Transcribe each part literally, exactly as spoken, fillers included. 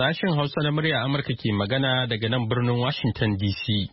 Sashen Hausa na murya Amurka ke magana daga nan birnin Washington D C.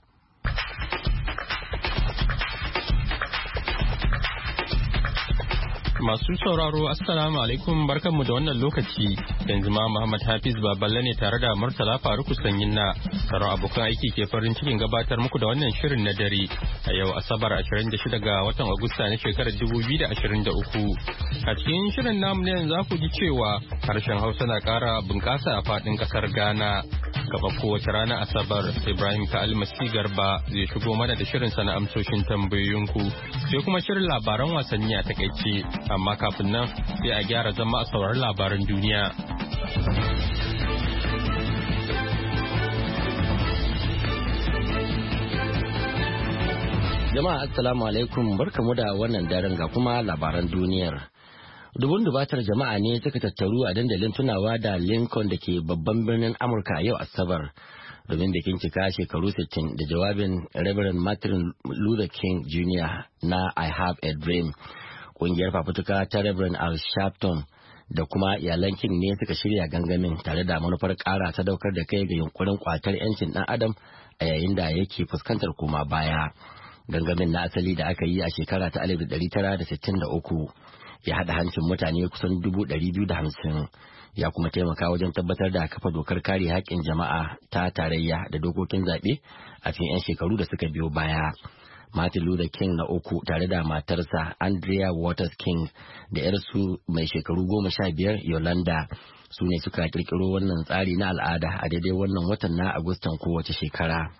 Masu sauraro Assalamu alaikum barkanmu da wannan lokaci yanzu ma Muhammad Hafiz Baballe ne tare da Murtala Faruku Sanyinna sauran abokan aiki ke farin cikin gabatar muku da wannan shirin na dare a yau Asabar ashirin da shida ga watan Agusta na shekarar dubu biyu da ashirin da uku. A cikin shirin namu ne za ku ji cewa harshen Hausa na ƙara bunƙasa a faɗin ƙasar Ghana. Gaba kowace rana Asabar Ibrahim Ka'almasi Garba zai shigo mana da shirin sana amsoshin tambayoyinku sai kuma shirin labaran wasanni a takaice. Amma kafin nan sai a gyara zama a saurari labaran duniya. Jama'a assalamu alaikum barkamu da wannan daren ga kuma labaran duniyar. Dubun dubatar jama'a ne suka tattaru a dandalin tunawa da Lincoln da ke babban birnin Amurka yau Asabar domin bikin cika shekaru sittin da jawabin Reverend Martin Luther King Junior na I Have a Dream. Ƙungiyar fafutuka ta Reverend Al Sharpton da kuma iyalan King ne suka shirya gangamin tare da manufar ƙara sadaukar da kai ga yunkurin kwatar 'yancin ɗan adam a yayin da yake fuskantar koma baya. Gangamin na asali da aka yi a shekara ta alif da ɗari tara da sittin da uku ya haɗa hancin mutane kusan dubu ɗari biyu da hamsin ya kuma taimaka wajen tabbatar da kafa dokar kare haƙƙin jama'a ta tarayya da dokokin zaɓe a cikin 'yan shekaru da suka biyo baya. Martin Luther King na uku tare da matarsa Andrea Waters King da 'yarsu mai shekaru goma sha biyar Yolanda su ne suka kirkiro wannan tsari na al'ada a daidai wannan watan na Agustan kowace shekara.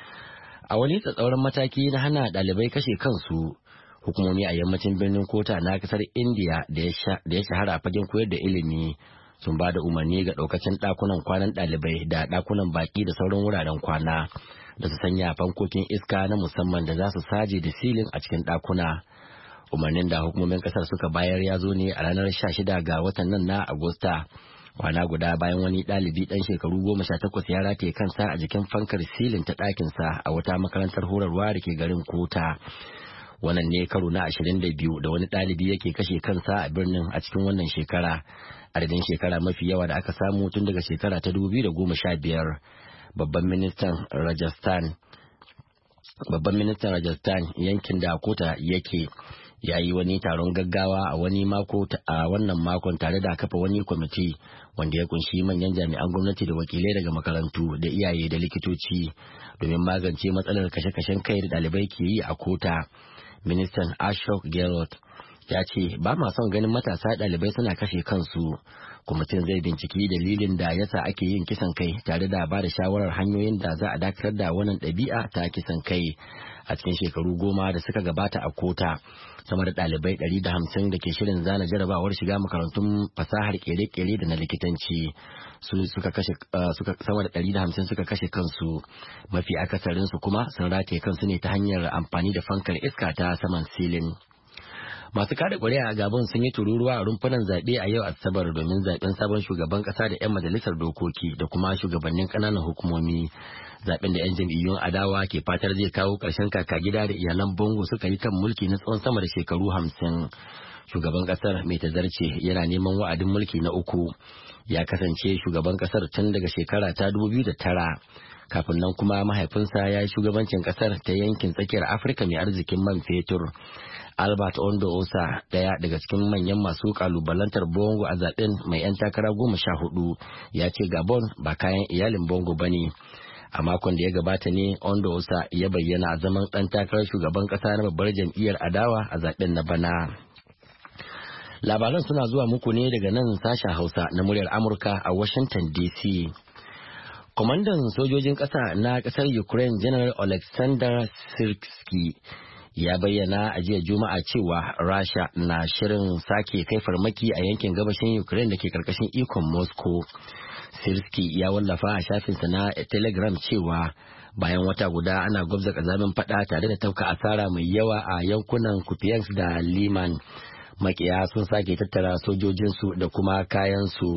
A wani tsatsauran mataki na hana ɗalibai kashe kansu, hukumomi a yammacin birnin Kota na kasar India da ya shahara fagen koyar da ilimi sun ba da umarni ga ɗaukacin ɗakunan kwanan ɗalibai da ɗakunan baƙi da sauran wuraren kwana da su sanya fankokin iska na musamman da za su saje da silin a cikin ɗakuna. Umarnin da hukumomin ƙasar suka bayar ya zo ne a ranar sha shida ga watan nan na Agusta, kwana guda bayan wani ɗalibi ɗan shekaru goma sha takwas ya rataye kansa a jikin fankar silin ta ɗakinsa a wata makarantar horarwa da ke garin Kota. Wannan ne karo na ashirin da biyu da wani ɗalibi yake kashe kansa a birnin a cikin wannan shekara, adadin shekara mafi yawa da aka samu tun daga shekara ta dubu biyu da goma sha biyar. Babban ministan Rajasthan babban ministan Rajasthan yankin da Kota yake ya yi wani taron gaggawa a wani mako a wannan makon tare da kafa wani kwamiti wanda ya kunshi manyan jami'an gwamnati da wakilai daga makarantu da iyaye da likitoci domin magance matsalar kashe-kashen kai da ɗalibai ke yi a Kota. Ministan Ashok Gehlot ya ce ba ma son ganin matasa ɗalibai suna kashe kansu. Kwamitin zai binciki dalilin da yasa ake yin kisan kai tare da ba da shawarar hanyoyin da za a dakatar da wannan ɗabi'a ta kisan kai. A cikin shekaru goma da suka gabata a Kota, sama da ɗalibai ɗari da hamsin da ke shirin zana jarabawar shiga makarantun fasahar kere-kere da na likitanci su suka kashe suka sama da ɗari da hamsin suka kashe kansu. Mafi akasarin su kuma sun rataye kansu ne ta hanyar amfani da fankar iska ta saman silin. Masu kada ƙuri'a a Gabon sun yi tururuwa a rumfunan zaɓe a yau Asabar domin zaɓen sabon shugaban ƙasa da 'yan majalisar dokoki da kuma shugabannin ƙananan hukumomi. Zaɓen da 'yan jam'iyyun adawa ke fatar zai kawo ƙarshen kaka gida da iyalan Bongo suka yi kan mulki na tsawon sama da shekaru hamsin. Shugaban ƙasar mai tazarce yana neman wa'adin mulki na uku. Ya kasance shugaban ƙasar tun daga shekara ta dubu biyu da tara. Kafin nan kuma mahaifinsa ya yi shugabancin ƙasar ta yankin tsakiyar Afirka mai arzikin man fetur. Albert Ondo Osa, daya daga cikin manyan masu kalubalantar Bongo a zaben mai 'yan takara goma sha hudu, ya ce Gabon ba kayan iyalin Bongo ba ne. A makon da ya gabata ne Ondo Osa ya bayyana a zaman ɗan takarar shugaban ƙasa na babbar jam'iyyar adawa a zaben na bana. Labaran suna zuwa muku ne daga nan sashen Hausa na muryar Amurka a Washington D C. Kwamandan sojojin ƙasa na ƙasar Ukraine General Alexander Sirski ya bayyana a jiya Juma'a cewa Rasha na shirin sake kai farmaki a yankin gabashin Ukraine da ke karkashin ikon Moscow. Sirski ya wallafa a shafinsa na Telegram cewa bayan wata guda ana gwabza kazamin fada tare da tauka asara mai yawa a yankunan Kupiansk da Liman, makiya sun sake tattara sojojinsu da kuma kayansu.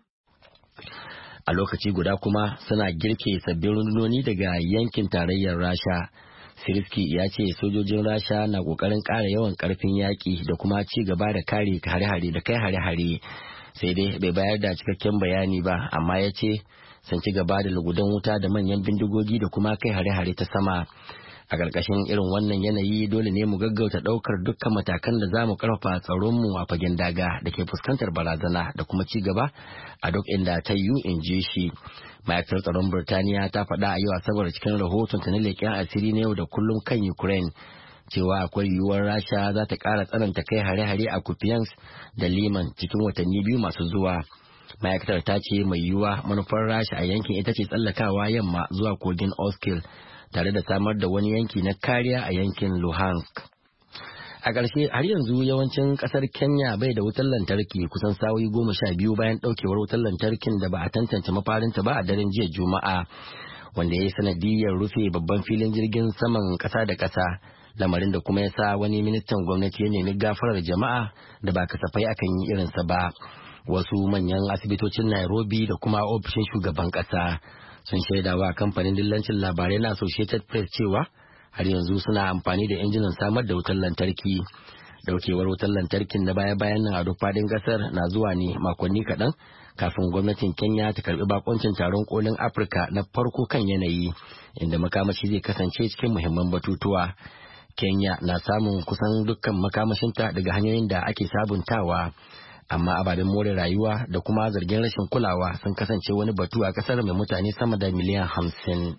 A lokaci guda kuma suna girke sabbin rundunoni daga yankin tarayyar Rasha. Sirski ya ce sojojin Rasha na ƙoƙarin ƙara yawan ƙarfin yaƙi da kuma ci gaba da kare hare-hare da kai hare-hare sai dai bai bayar da cikakken bayani ba, amma ya ce sun ci gaba da lugudan wuta da manyan bindigogi da kuma kai hare-hare ta sama. A ƙarƙashin irin wannan yanayi dole ne mu gaggauta ɗaukar dukkan matakan da za mu ƙarfafa tsaronmu a fagen daga da ke fuskantar barazana da kuma ci gaba a duk inda ta yiwu, in ji shi. Ma'aikatar tsaron Birtaniya ta faɗa a yau Asabar cikin rahoton ta na leƙen asiri na yau da kullum kan Ukraine cewa akwai yiwuwar Rasha za ta ƙara tsananta kai hare-hare a Kupiansk da Liman cikin watanni biyu masu zuwa. Ma'aikatar ta ce mai yiwuwa manufar Rasha a yankin ita ce tsallakawa yamma zuwa kogin Oskil tare da samar da wani yanki na kariya a yankin Luhansk. A ƙarshe, har yanzu yawancin ƙasar Kenya bai da wutar lantarki kusan sa'o'i goma sha biyu bayan ɗaukewar wutar lantarkin da ba a tantance mafarinta ba a daren jiya Juma'a, wanda ya yi sanadiyyar rufe babban filin jirgin saman ƙasa da ƙasa, lamarin da kuma ya sa wani ministan gwamnati ya nemi gafarar jama'a da ba kasafai akan yi irinsa ba. Wasu manyan asibitocin Nairobi da kuma ofishin shugaban ƙasa sun shaidawa kamfanin dillancin labarai na Associated Press cewa har yanzu suna amfani da injinan samar da wutar lantarki. Daukewar wutar lantarkin da baya-bayan nan a duk fadin kasar na zuwa ne makonni kaɗan kafin gwamnatin Kenya ta karbi bakoncin taron kolin Afirka na farko kan yanayi, inda makamashi zai kasance cikin muhimman batutuwa. Kenya na samun kusan dukkan makamashinta daga hanyoyin da ake sabuntawa, amma ababen more rayuwa da kuma zargin rashin kulawa sun kasance wani batu a kasar mai mutane sama da miliyan hamsin.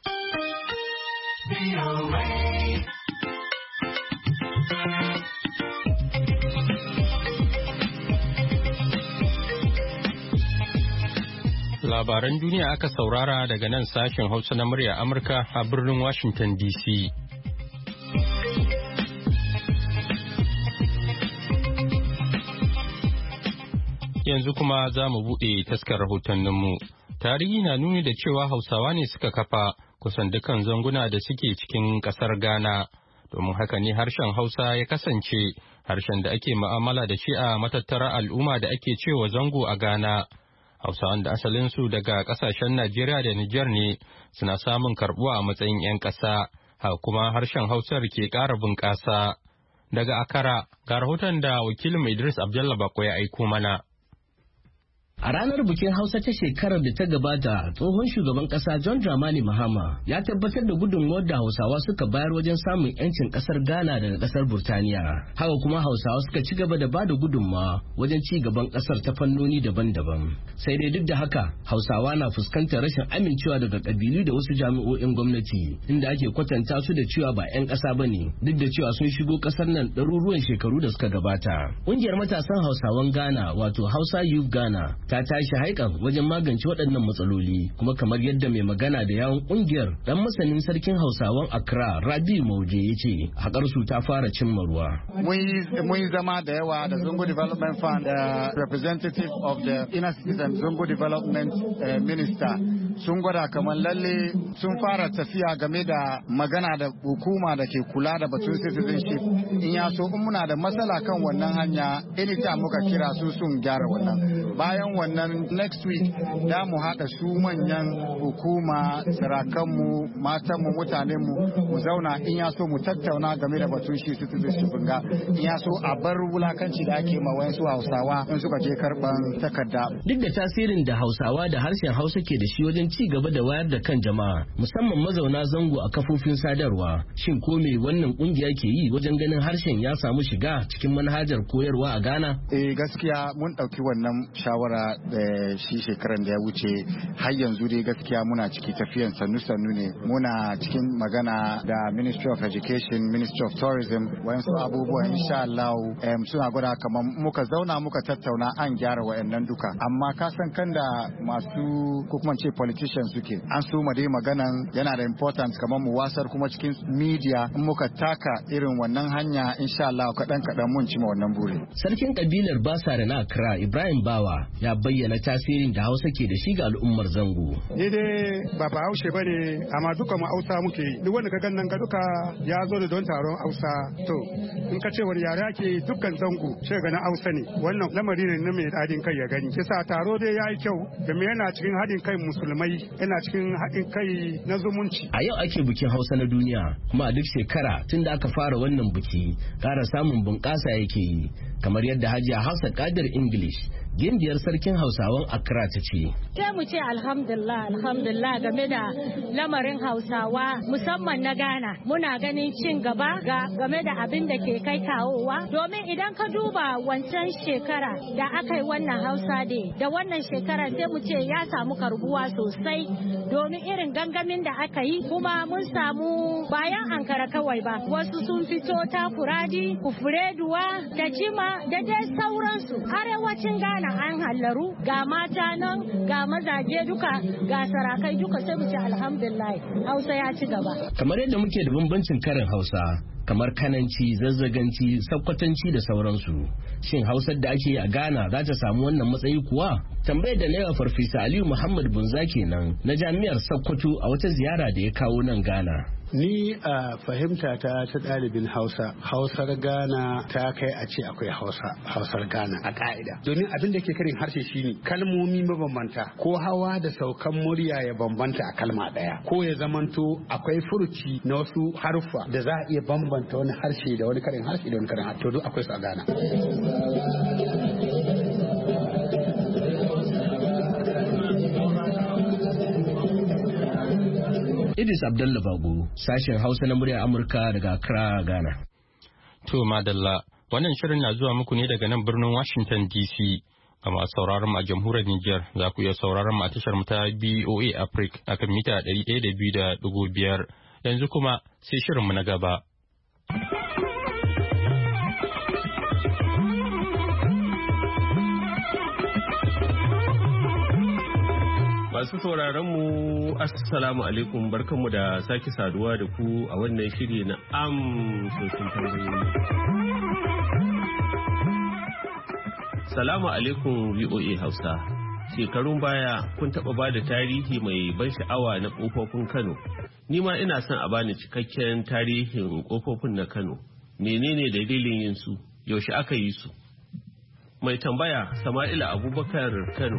Labaran duniya aka saurara daga nan sashen Hausa na murya Amurka a birnin Washington D C. Yanzu kuma za mu buɗe taskar rahotanninmu. Tarihi na nuni da cewa Hausawa ne suka kafa kusan dukan zanguna da suke cikin ƙasar Ghana. Domin haka ne harshen Hausa ya kasance harshen da ake mu'amala da shi a matattarar al'umma da ake cewa zango a Ghana. Hausawan da asalinsu daga ƙasashen Najeriya da Nijar ne suna samun karɓuwa a matsayin 'yan ƙasa, haka kuma harshen Hausar ke ƙara bunƙasa. Daga Akara, ga rahoton da wakilin Idris Abdullah Bako ya aiko mana. A ranar bikin Hausa ta shekarar da ta gabata, tsohon shugaban kasa John Dramani Mahama ya tabbatar da gudunmuwar da Hausawa suka bayar wajen samun 'yancin kasar Ghana daga kasar Burtaniya. Haka kuma Hausawa suka ci gaba da bada gudunmawa wajen ci gaban kasar ta fannoni daban-daban. Sai dai duk da haka, Hausawa na fuskantar rashin amincewa daga kabilu da wasu jami'o'in gwamnati, inda ake kwatanta su da cewa ba 'yan kasa bane, duk da cewa sun shigo kasar nan ɗaruruwan shekaru da suka gabata. Ƙungiyar matasan Hausawan Ghana, wato Hausa Youth Ghana, ta tashi haikan wajen magance waɗannan matsaloli, kuma kamar yadda mai magana da yawon ƙungiyar dan masanin sarkin Hausawan Accra Rabi Mauje ya ce haƙar su ta fara cimma ruwa. Mun yi zama da yawa da Zongo Development Fund, uh, representative of the Inner Cities and Zongo Development uh, Minister sun gwada kamar lalle sun fara tafiya game da magana da hukuma da ke kula da batun citizenship. In ya so in muna da matsala kan wannan hanya, anytime muka kira su sun gyara wannan. Bayan wannan next week da mu haɗa su manyan hukuma, sarakanmu, matanmu, mutanenmu mu zauna in ya so mu tattauna game da batun shi citizenship ga in ya so a bar wulakanci da ake ma wayansu Hausawa in suka je karban takarda. Duk da tasirin da Hausawa da harshen Hausa ke da shi wajen ci gaba da wayar da kan jama'a, musamman mazauna zango a kafofin sadarwa, shin ko me wannan kungiya ke yi wajen ganin harshen ya samu shiga cikin manhajar koyarwa a Ghana? Eh gaskiya mun ɗauki wannan shawara da shi shekaran da ya wuce, har yanzu dai gaskiya muna ciki tafiyan sannu-sannu ne. Muna cikin magana da Ministry of Education, Ministry of Tourism, wayansu abubuwa insha Allah um, suna gwada kamar muka zauna muka tattauna an gyara wayannan duka. Amma ka san kan da masu ko kuma ce politicians suke, an so mu dai maganan yana da important kamar mu wasar kuma cikin media in muka taka irin wannan hanya insha Allah kaɗan kaɗan mun cima wannan buri. Sarkin kabilar Basara na Accra Ibrahim Bawa ya bayyana tasirin da Hausa ke da shi ga al'ummar zango. Ni dai ba ba Haushe bane, amma duka mu Hausa muke. Duk wanda ka gannan ga duka ya zo da don taron Hausa. To in ka ce wani yare ake dukkan zango, sai ga na Hausa ne. Wannan lamari ne na mai haɗin kai ya gani. Kisa taro dai yayi kyau, domin yana cikin haɗin kai musulmai, yana cikin haɗin kai na zumunci. A yau ake bikin Hausa na duniya, kuma a duk shekara tun da aka fara wannan biki, ƙara samun bunƙasa yake yi. Kamar yadda Hajiya Hausa Kadir English Gimbiyar sarkin Hausawan Accra ta ce. Sai mu ce alhamdulillah alhamdulillah game da lamarin Hausawa musamman na Ghana. Muna ganin cin gaba ga game da abin da ke kai kawowa. Domin idan ka duba wancan shekara da aka yi wannan Hausa Day da wannan shekara sai mu ce ya samu karbuwa sosai domin irin gangamin da aka yi kuma mun samu bayan Ankara kawai ba. Wasu sun fito Takoradi, Kufureduwa da Jima da dai sauransu. Arewacin Ghana an hallaru ga mata nan ga mazaje duka ga sarakai duka sai mu ce alhamdulillah Hausa ya ci gaba. Kamar yadda muke da bambancin karin Hausa kamar Kananci, Zazzaganci, Sakkwatanci da sauransu. Shin Hausar da ake a Ghana za ta samu wannan matsayi kuwa? Tambayar da na Farfesa Aliyu Muhammad Bunza kenan na Jami'ar Sokoto a wata ziyara da ya kawo nan Ghana. Ni a fahimta ta ta ɗalibin Hausa, Hausar Ghana ta kai a ce akwai Hausa, Hausar Ghana a ka'ida. Domin abin da ke karin harshe shine kalmomi mabambanta ko hawa da saukan murya ya bambanta a kalma ɗaya ko ya zamanto akwai furuci na wasu haruffa da za a iya bambanta wani harshe da wani karin harshe da wani karin harshe to duk akwai su a Ghana. Idris Abdullah Bago, sashen Hausa na muryar Amurka daga Accra, Ghana. To madalla, wannan shirin na zuwa muku ne daga nan birnin Washington D C. Ga masu sauraron mu a jamhuriyar Nijar za ku iya sauraron mu a tashar mu ta B O A Africa akan mita ɗari ɗaya da biyu da ɗigo biyar. Yanzu kuma sai shirin mu na gaba. Masu sauraron mu assalamu alaikum barkanmu da sake saduwa da ku a wannan shiri na amsoshin tambayoyi. Salamu alaikum V O A Hausa. Shekarun baya kun taɓa ba da tarihi mai ban sha'awa na ƙofofin Kano. Ni ma ina son a bani cikakken tarihin ƙofofin na Kano. Menene dalilin yin su? Yaushe aka yi su? Mai tambaya Sama'ila Abubakar Kano.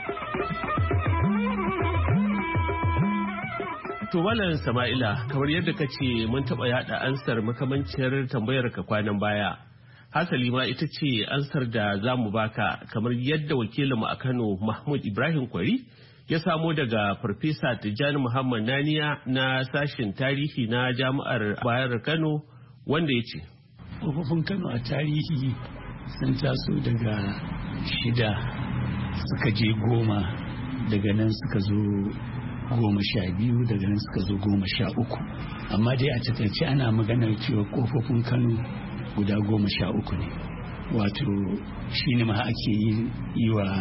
To Malam Sama'ila, kamar yadda ka ce mun taɓa yaɗa ansar makamanciyar tambayar ka kwanan baya. Hasali ma ita ce ansar da za mu baka kamar yadda wakilinmu a Kano Mahmud Ibrahim Kwari ya samo daga Farfesa Tijjani Muhammad Naniya na sashen tarihi na Jami'ar Bayar Kano wanda ya ce. Ƙofofin Kano a tarihi sun taso daga shida suka je goma daga nan suka zo goma sha biyu daga nan suka zo goma sha uku amma dai a takaice ana maganar cewa kofofin Kano guda goma sha uku ne wato shi ne ma ake yi wa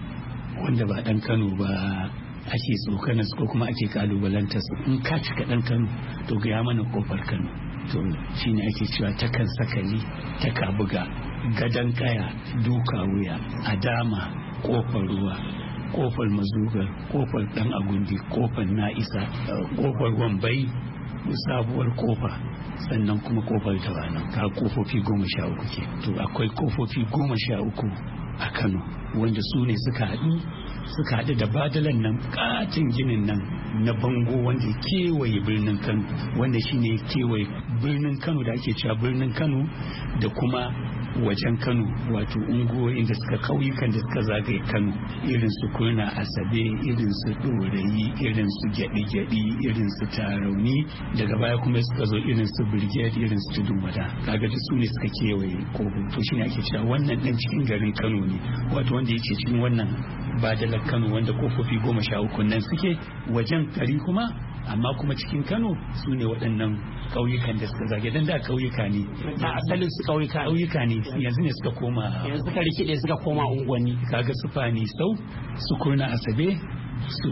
wanda ba dan Kano ba ake tsokanar ko kuma ake kalubalanta su in ka cika dan Kano to ga mana kofar Kano to shi ne ake cewa ta kan sakali ta ka buga gadan kaya duka wuya adama kofar ruwa kofar mazugar kofar dan agundi kofar na'isa kofar wambai sabuwar kofa sannan kuma kofar tawana ka kofofi goma sha uku ke to akwai kofofi goma sha uku a Kano wanda su ne suka haɗu suka haɗu da badalan nan katin ginin nan na bango wanda kewaye birnin Kano wanda shine kewaye birnin Kano da ake cewa birnin Kano da kuma wajen Kano wato unguwoyin da suka kauyukan da suka zagaye Kano irin su Kurna Asabe irin su Dorayi irin su Gyaɗi-Gyaɗi irin su Tarauni daga baya kuma suka zo irin su Brigade irin su Tudun Wada kaga duk su ne suka kewaye kogo to shine ake cewa wannan dan cikin garin Kano ne wato wanda yake cikin wannan badalar Kano wanda kofofi goma sha uku nan suke wajen gari kuma amma kuma cikin Kano su ne waɗannan ƙauyukan da suka zage dan da ƙauyuka ne a asalin su ƙauyuka ƙauyuka ne yanzu ne suka koma yanzu suka rikide suka koma unguwanni kaga su Fani Sau su Kurna Asabe su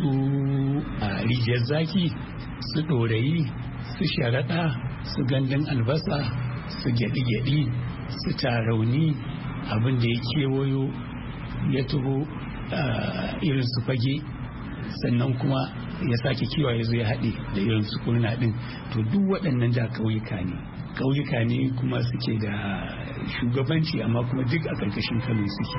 Rijiyar Zaki su Dorayi su Sharaɗa su Gandun Albasa su Gyaɗi-Gyaɗi su Tarauni abin da ya kewayo ya taho irin su Fage sannan kuma ya sake kiwa ya zo ya haɗe da irin su Kurna ɗin to duk waɗannan da ƙauyuka ne ƙauyuka ne kuma suke da shugabanci amma kuma duk a ƙarƙashin Kano suke.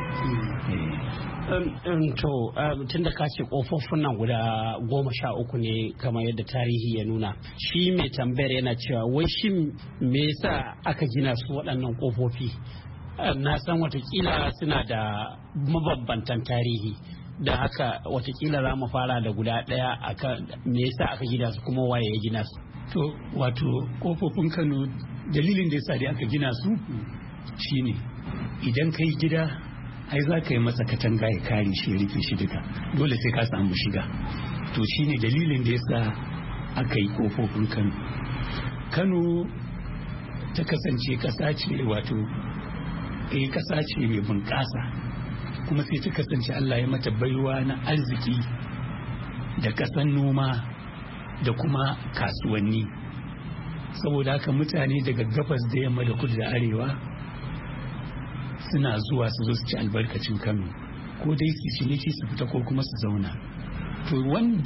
To tun da ka ce ƙofofin nan guda goma sha uku ne kamar yadda tarihi ya nuna shi mai tambayar yana cewa wai shi me yasa aka gina su waɗannan ƙofofi na san watakila suna da mabambantan tarihi, da haka watakila za mu fara da guda ɗaya akan me yasa aka gina su kuma waye ya gina su. To wato kofofin Kano dalilin da yasa dai aka gina su shine idan kai gida ai za ka yi masa katanga ya kare shi ya rufe shi duka, dole sai ka samu shiga. To shine dalilin da yasa aka yi kofofin Kano. Kano ta kasance ƙasa ce wato eh ƙasa ce mai bunƙasa, kuma sai ta kasance Allah ya mata baiwa na arziki da ƙasan noma da kuma kasuwanni. Saboda haka mutane daga gabas da yamma da kudu da arewa suna zuwa su zo su ci albarkacin Kano, ko dai su ciniki su fita ko kuma su zauna. To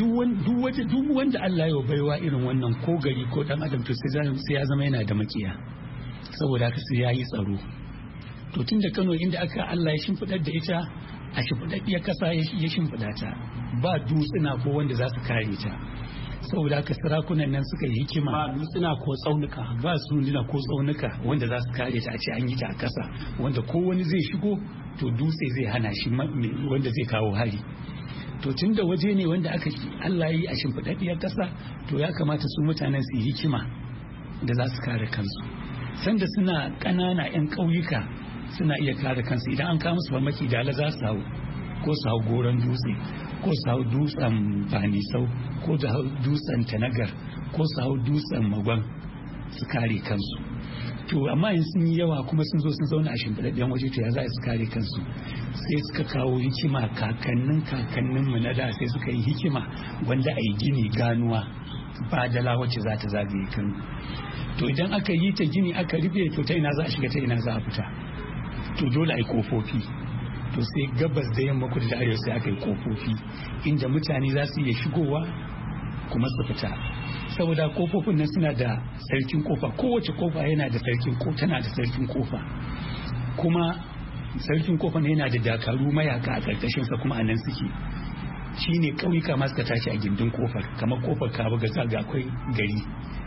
duk wanda Allah ya baiwa irin wannan ko gari ko dan adam to sai ya zama yana da makiya, saboda haka sai ya yi tsaro. To tun da Kano inda aka Allah ya shimfiɗar da ita a shimfiɗaɗɗiyar ƙasa ya shimfiɗa ta, ba dutsuna ko wanda za su kare ta, saboda haka sarakunan nan suka yi hikima. Ba dutsuna ko tsaunuka. Ba sunduna ko tsaunuka wanda za su kare ta a ce an yi ta a ƙasa, wanda ko wani zai shigo to dutse zai hana shi wanda zai kawo hari. To tun da waje ne wanda aka Allah yi a shimfiɗaɗɗiyar ƙasa, to ya kamata su mutanen su yi hikima da za su kare kansu. Sanda suna ƙanana 'yan ƙauyuka suna iya kare kansu, idan an kawo musu farmaki dala za su hau, ko su hau goron dutse, ko su hau dutsen fanisau, ko su hau dutsen tanagar, ko su hau dutsen magwan su kare kansu. To amma in sun yi yawa kuma sun zo sun zauna a shimfiɗaɗɗen waje, to ya za su kare kansu? Sai suka kawo hikima, kakannin kakannin mu na da sai suka yi hikima wanda a yi gini ganuwa badala wacce za ta zagaye Kano. To idan aka yi ta gini aka rufe, to ta ina za a shiga ta ina za a fita? To dole a yi kofofi. To sai gabas da yamma kudu da arewa sai aka yi kofofi inda mutane za su iya shigowa kuma su fita. Saboda kofofin nan suna da sarkin kofa, kowace kofa yana da sarkin ko tana da sarkin kofa, kuma sarkin kofa ne yana da dakaru mayaka a karkashin sa, kuma anan suke. Shine kauyuka ma suka tashi a gindin kofar, kamar kofar Kabu ga ga akwai gari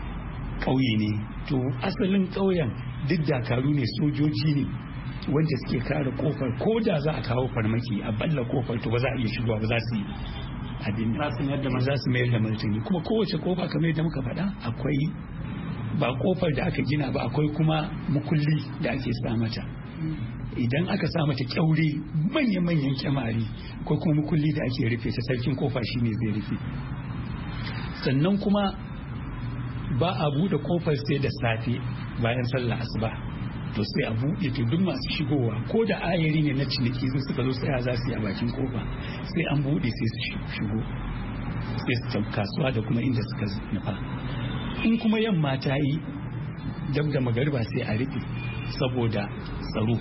kauye ne. To asalin kauyen duk dakaru ne, sojoji ne wanda suke kare kofar, ko da za a kawo farmaki a balla kofar to ba za a iya shigowa ba, za su yi abin za su mayar da martani. Kuma kowace kofa kamar yadda muka faɗa akwai ba kofar da aka gina ba, akwai kuma mukulli da ake sa mata. Idan aka sa mata kyaure manya-manyan kyamari, ko kuma mukulli da ake rufe ta, sarkin kofa shine zai rufe. Sannan kuma ba a buɗe kofar sai da safe bayan sallah asuba, to sai a buɗe, to duk masu shigowa ko da ayari ne na ciniki sun suka zo tsaya za su yi a bakin kofa, sai an buɗe sai su shigo, sai su tafi kasuwa da kuma inda suka nufa. In kuma yamma ta yi dab da magariba sai a rufe saboda tsaro.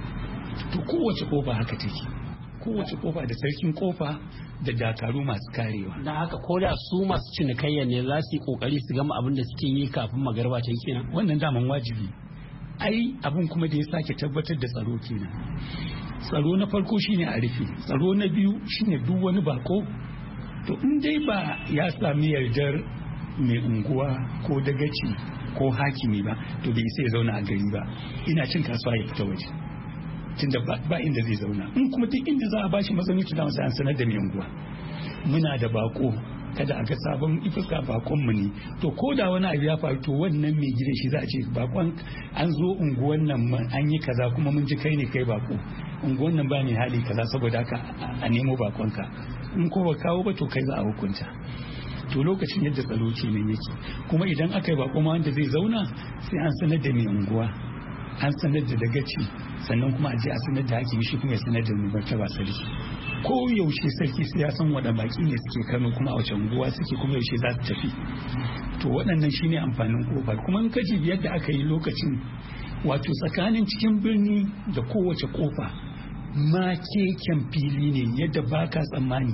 To kowace kofa haka take, kowace kofa da sarkin kofa da dakaru masu karewa. Da haka ko da su masu cinikayya ne za su yi kokari su gama abin da suke yi kafin magariba ta yi kenan. Wannan daman wajibi. Ai abin kuma da ya sake tabbatar da tsaro kenan. Tsaro na farko shine a rufe, tsaro na biyu shine duk wani bako, to in dai ba ya sami yardar mai unguwa ko dagaci ko hakimi ba, to bai sai ya zauna a gari ba, ina cin kasuwa ya fita waje, tunda ba inda zai zauna. In kuma duk inda za a bashi mazauni, tunda wasu an sanar da mai unguwa muna da bako, kada a ga sabon ifuska bakon mu ne, to ko da wani abu ya faru, to wannan mai gidan shi za a ce bakon an zo unguwan nan an yi kaza kuma mun ji kai ne kai bako, unguwan nan ba mai hali kaza, saboda haka a nemo bakonka, in ko ba kawo ba to kai za a hukunta. To lokacin yadda tsaro ce nan yake, kuma idan aka yi bako ma wanda zai zauna sai an sanar da mai unguwa, an sanar da dagaci, sannan kuma a je a sanar da hakimi, shi kuma ya sanar da mai martaba sarki. Ko yaushe sarki sai ya san waɗanda baki ne suke Kano, kuma a wace unguwa suke, kuma yaushe za su tafi. To waɗannan shine amfanin kofa. Kuma in ka ji yadda aka yi lokacin, wato tsakanin cikin birni da kowace kofa ma keken fili ne yadda baka tsammani,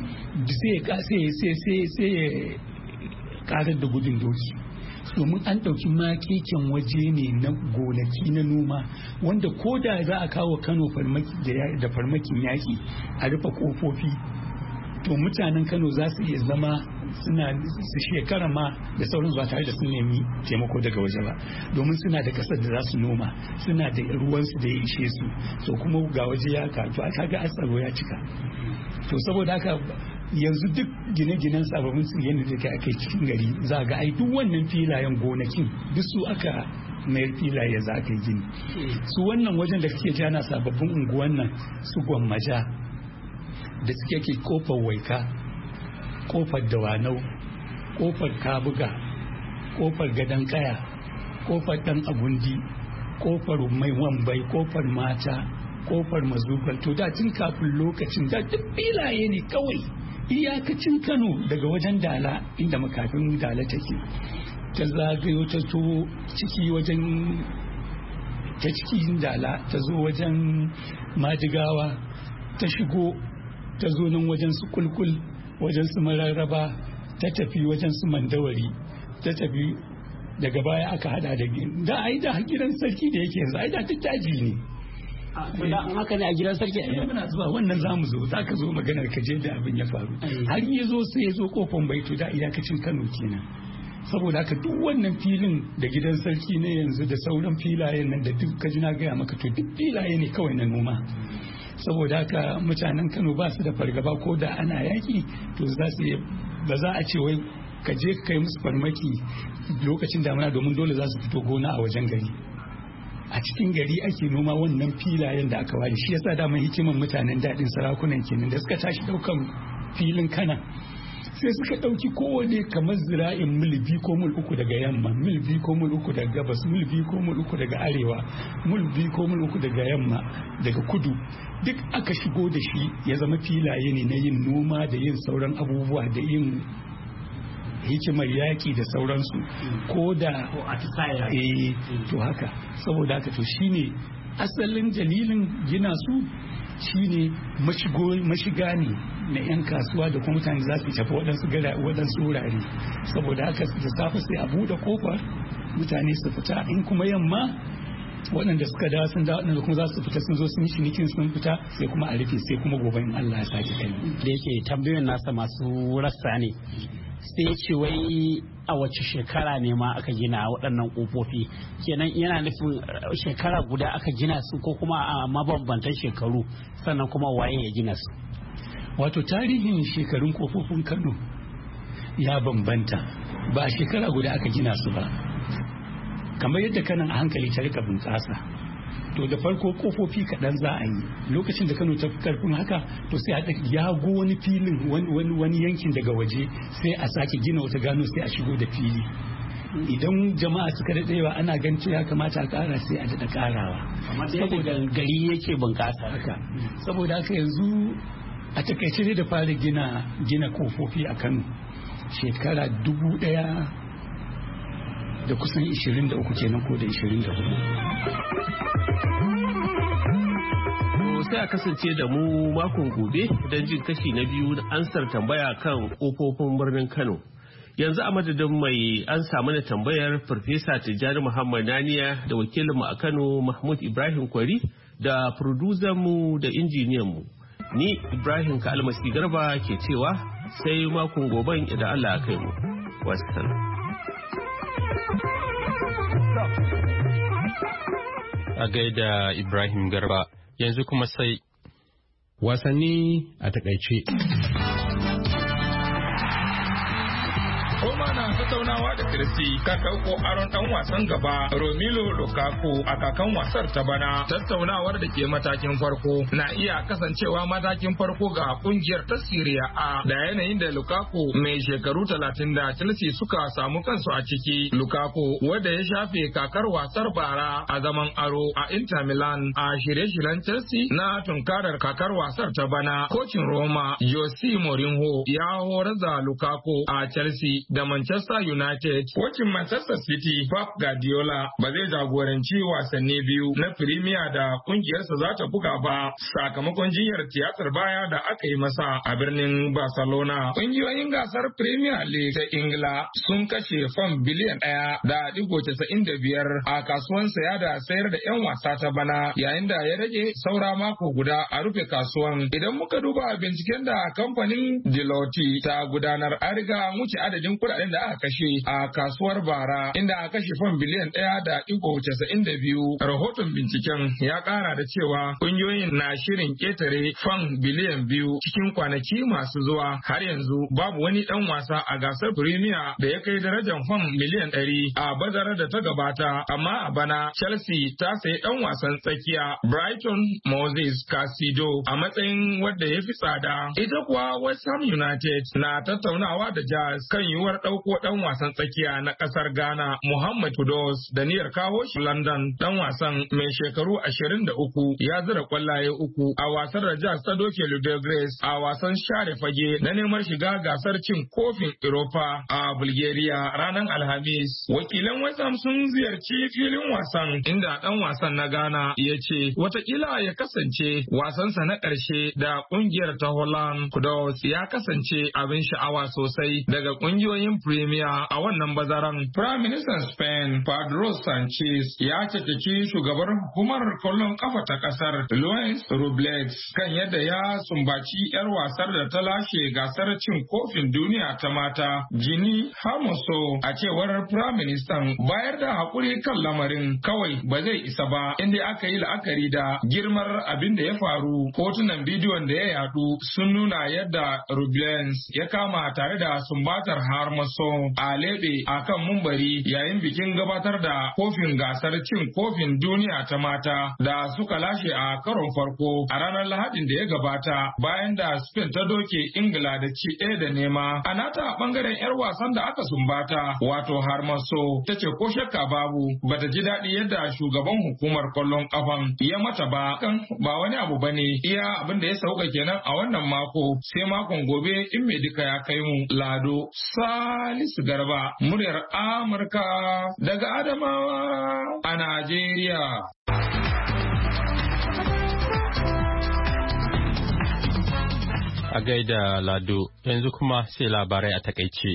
sai sai sai sai ya karar da gudun doki, domin an ɗauki makeken waje ne na gonaki na noma, wanda ko da za a kawo Kano da farmakin yaƙi a rufe ƙofofi, to mutanen Kano za su iya zama suna su shekara ma da sauran ba tare da sun nemi taimako daga waje ba domin suna da kasar da za su noma suna da ruwansu da ya ishe su to kuma ga waje ya kartu aka ga tsaro ya cika to saboda haka yanzu duk gine-ginen sababbin tsirin da ake cikin gari za ga ai duk wannan filayen gonakin duk su aka mayar filaye za ka yi gini su wannan wajen da kake ji ana sababbin unguwan nan su gwammaja da suke ke kofar waika kofar dawanau kofar kabuga kofar gadon kaya kofar dan agundi kofar mai wambai kofar mata kofar mazugal to da tun kafin lokacin da duk filaye ne kawai iyakacin Kano daga wajen Dala inda makafin Dala take ta zagayo ta zo ciki wajen ta cikin Dala ta zo wajen Madigawa ta shigo ta zo nan wajen su kulkul wajen su mararraba ta tafi wajen su mandawari ta tafi daga baya aka hada da da ai da gidan sarki da yake yanzu ai da tattaji ne an haka ne a gidan sarki a muna zuwa wannan zamu zo za ka zo maganar ka je da abin ya faru har ya zo sai ya zo kofan baito da iyakacin Kano kenan saboda haka duk wannan filin da gidan sarki ne yanzu da sauran filayen nan da duk kaji na gaya maka to duk filaye ne kawai na noma saboda haka mutanen Kano ba su da fargaba ko da ana yaki to za su ba za a ce wai ka je ka kai musu farmaki lokacin damuna domin dole za su fito gona a wajen gari a cikin gari ake noma wannan filayen da aka ware shi yasa daman hikiman mutanen daɗin sarakunan kenan da suka tashi ɗaukan filin kana sai suka ɗauki kowane kamar zira'in mil biyu ko mil uku daga yamma mil biyu ko mil uku daga gabas mil biyu ko mil uku daga arewa mil biyu ko mil uku daga yamma daga kudu duk aka shigo da shi ya zama filaye ne na yin noma da yin sauran abubuwa da yin hikimar yaƙi da sauransu ko da eh to haka saboda haka to shine asalin dalilin gina su shine mashiga ne na 'yan kasuwa da kuma mutane za su tafi waɗansu gara waɗansu wurare saboda haka da safe sai a buɗe kofar mutane su fita in kuma yamma waɗanda suka dawo sun dawo waɗanda kuma za su fita sun zo sun yi cinikin sun fita sai kuma a rufe sai kuma gobe in Allah ya sake kai da yake tambayoyin nasa masu rassa ne sai ya ce wai a wace shekara ne ma aka gina waɗannan ƙofofi kenan yana nufin shekara guda aka gina su ko kuma a mabambantan shekaru sannan kuma waye ya gina su wato tarihin shekarun ƙofofin Kano ya bambanta ba shekara guda aka gina su ba kamar yadda kanan a hankali ta rika bunƙasa to da farko kofofi kaɗan za a yi lokacin da Kano ta fi karfin haka to sai a yago wani filin wani yankin daga waje sai a sake gina wata gano sai a shigo da fili idan jama'a suka daɗewa ana ganin ya kamata a ƙara sai a daɗa ƙarawa saboda gari yake bunƙasa haka saboda haka yanzu a takaice ne da fara gina gina kofofi a Kano shekara dubu ɗaya da kusan ishirin da uku kenan ko da ishirin da hudu. sai a kasance da mu makon gobe don jin kashi na biyu na ansar tambaya kan kofofin birnin Kano. Yanzu a madadin mai an samu na tambayar Farfesa Tijjani Muhammad Naniya da wakilinmu a Kano Mahmud Ibrahim Kwari da mu da injiniyanmu. Ni Ibrahim Kalmasi Garba ke cewa sai makon goben idan Allah ya kai mu. Wassalam. A gaida Ibrahim Garba yanzu kuma sai wasanni a takaice. Roma na tattaunawa da Chelsea kan ɗauko aron ɗan wasan gaba Romelu Lukaku a kakan wasar ta bana. Tattaunawar da ke matakin farko na iya kasancewa matakin farko ga kungiyar ta Serie A da yanayin da Lukaku mai shekaru talatin da Chelsea suka samu kansu a ciki. Lukaku wanda ya shafe kakar wasar bara a zaman aro a Inter Milan a shirye-shiryen Chelsea na tunkarar kakar wasar ta bana. Kocin Roma Jose Mourinho ya horar da Lukaku a Chelsea da Manchester United. Kocin Manchester City Pep Guardiola ba zai jagoranci wasanni biyu na Premier da kungiyarsa za ta buga ba sakamakon jinyar tiyatar baya da aka yi masa a birnin Barcelona. Kungiyoyin gasar Premier League ta Ingila sun kashe fam biliyan ɗaya da digo casa'in da biyar a kasuwan saya da sayar da 'yan wasa ta bana, yayin da ya rage saura mako guda a rufe kasuwan. Idan muka duba binciken da kamfanin Deloitte ta gudanar, an riga wuce adadin kuɗaɗen da aka kashe a kasuwar bara, inda aka kashe fam biliyan ɗaya da digo casa'in da biyu. Rahoton binciken ya ƙara da cewa ƙungiyoyin na shirin ƙetare fam biliyan biyu cikin kwanaki masu zuwa. Har yanzu babu wani ɗan wasa a gasar Premier da ya kai darajar fam miliyan ɗari a bazarar da ta gabata, amma a bana Chelsea ta sayi ɗan wasan tsakiya Brighton Moses Casido a matsayin wadda ya fi tsada. Ita kuwa West Ham United na tattaunawa da Jazz kan yiwuwar ɗauko ɗan wasan tsakiya na ƙasar Ghana Muhammad Kudus da niyyar kawo shi London. Ɗan wasan mai shekaru ashirin da uku ya zira kwallaye uku a wasar da Jazz ta doke Ludogorets a wasan share fage na neman shiga gasar cin kofin Europa a Bulgaria ranar Alhamis. Wakilan West Ham sun ziyarci filin wasan inda ɗan wasan na Ghana ya ce watakila ya kasance wasansa na ƙarshe da ƙungiyar ta Holland. Kudus ya kasance abin sha'awa sosai daga ƙungiyoyin Premier a wannan bazaran. Prime Minister Spain Pedro Sanchez ya ceceki shugabar hukumar kwallon kafa ta ƙasar Luis Rubiales kan yadda ya sumbaci 'yar wasar da ta lashe gasar cin kofin duniya ta mata Gini Hermoso. A cewar Prime Minister, bayar da haƙuri kan lamarin kawai ba zai isa ba inda aka yi la'akari da girmar abin da ya faru. Hotunan bidiyon da ya yadu sun nuna yadda Rubiales ya kama tare da sumbatar Hermoso a lebe a kan mumbari yayin bikin gabatar da kofin gasar cin kofin duniya ta mata da suka lashe a karon farko a ranar Lahadin da ya gabata bayan da Spain ta doke Ingila da ci ɗaya da nema. A nata bangaren 'yar wasan da aka sumbata wato Hermoso ta ce ko shakka babu bata ji daɗi yadda shugaban hukumar kwallon kafan ya mata ba. Kan ba wani abu bane, iya abin da ya sauka kenan a wannan mako, sai makon gobe in mai duka ya kai mu. Lado Salisu Garba, muryar Amurka daga Adamawa a Najeriya. A gaida Lado, yanzu kuma sai labarai a takaice.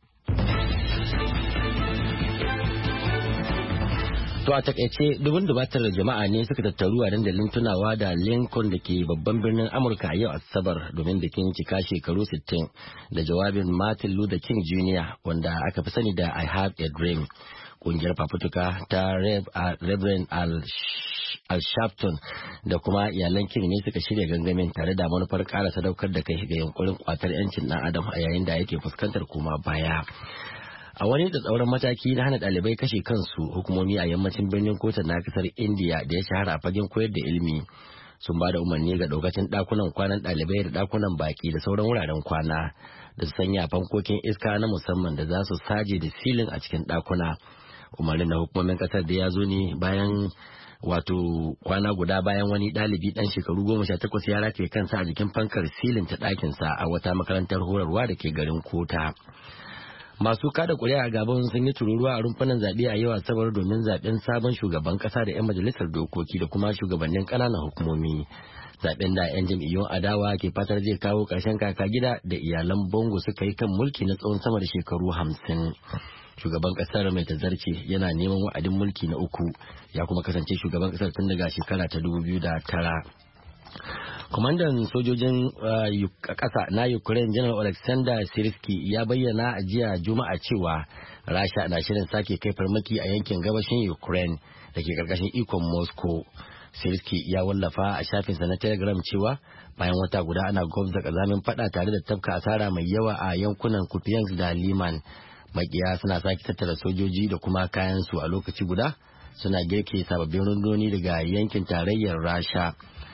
To a takaice dubun dubatar da jama'a ne suka tattaru a dandalin tunawa da Lincoln da ke babban birnin Amurka a yau Asabar domin bikin cika shekaru sittin da jawabin Martin Luther King Junior wanda aka fi sani da I Have a Dream. Kungiyar fafutuka ta Reverend Al Sharpton da kuma iyalan King ne suka shirya gangamin tare da manufar ƙara sadaukar da kai ga yunkurin kwatar 'yancin ɗan adam a yayin da yake fuskantar koma baya. A wani da tsauran mataki na hana ɗalibai kashe kansu, hukumomi a yammacin birnin kotun na kasar India da ya shahara a fagen koyar da ilimi sun ba da umarni ga ɗaukacin ɗakunan kwanan ɗalibai da ɗakunan baki da sauran wuraren kwana da su sanya fankokin iska na musamman da za su saje da silin a cikin ɗakuna. Umarnin na hukumomin kasar da ya zo ne bayan wato kwana guda bayan wani ɗalibi ɗan shekaru goma sha takwas ya rataye kansa a jikin fankar silin ta ɗakinsa a wata makarantar horarwa da ke garin Kota. Masu kada kuri'a a Gabon sun yi tururuwa a rumfunan zaɓe a yau Asabar domin zaɓen sabon shugaban ƙasa da 'yan majalisar dokoki da kuma shugabannin ƙananan hukumomi. Zaɓen da 'yan jam'iyyun adawa ke fatar zai kawo ƙarshen kaka gida da iyalan Bongo suka yi kan mulki na tsawon sama da shekaru hamsin. Shugaban ƙasar mai tazarce yana neman wa'adin mulki na uku, ya kuma kasance shugaban ƙasar tun daga shekara ta dubu biyu da tara. Kwamandan sojojin ƙasa na Ukraine General Alexander Sirski ya bayyana a jiya Juma'a cewa Rasha na shirin sake kai farmaki a yankin gabashin Ukraine da ke ƙarƙashin ikon Moscow. Sirski ya wallafa a shafinsa na Telegram cewa bayan wata guda ana gwabza ƙazamin fada tare da tafka asara mai yawa a yankunan Kupiansk da Liman. Makiya suna sake tattara sojoji da kuma kayansu a lokaci guda suna girke sababbin runduni daga yankin tarayyar Rasha.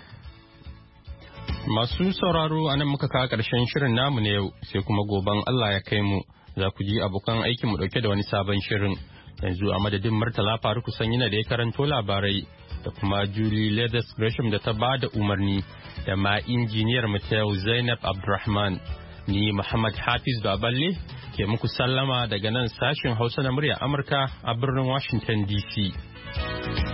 Masu sauraro a nan muka kawo ƙarshen shirin namu na yau, sai kuma goben Allah ya kai mu za ku ji abokan aikin mu ɗauke da wani sabon shirin. Yanzu a madadin Murtala Faruku Sanyina da ya karanto labarai da kuma Julie Leathers Gresham da ta ba da umarni da ma injiniyar mu ta yau Zainab Abdulrahman. Ni Muhammad Hafiz Baballe ke muku sallama daga nan sashin Hausa na murya Amurka a birnin Washington D C.